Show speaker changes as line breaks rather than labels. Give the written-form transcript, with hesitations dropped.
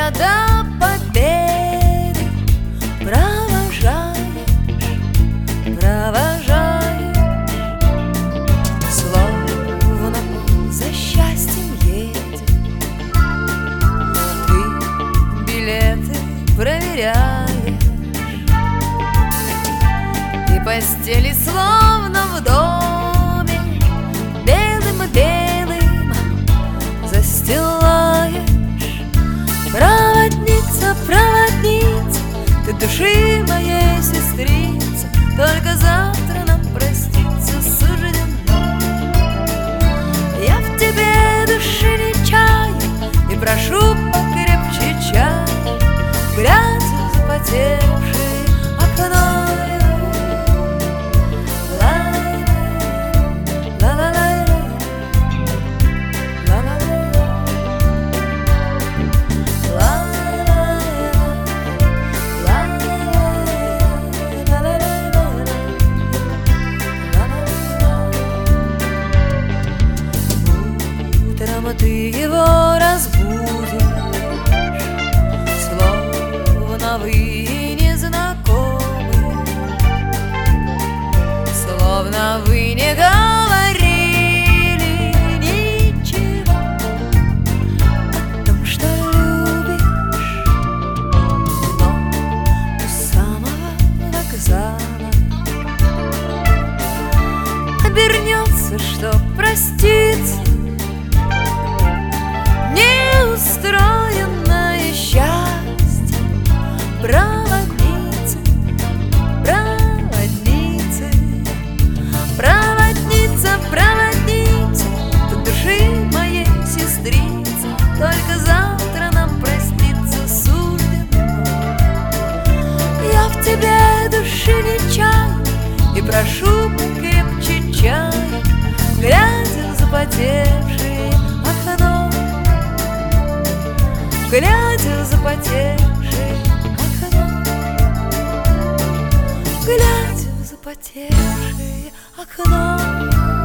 меня до победы провожаешь, провожаешь, словно за счастьем едет. Ты билеты проверяешь, и постели словно в доме белым-белым застилаешь. Проводница, проводница, ты души моей сестрица, только завтра нам проститься суждено. Я в тебе души не чаю и прошу покрепче чай, глядя в запотевшее окно. Ты его разбудишь, словно вы незнакомы, словно вы не говорили ничего о том, что любишь. Но у самого вокзала обернется, что проститься неустроенное счастье. Проводница, проводница, проводница, проводница, ты души моей сестрица, только завтра нам проститься суждено. Я в тебе души не чаю и прошу покрепче чай, глядя в запотевшее окно, глядя в запотевшее окно, глядя в запотевшее окно.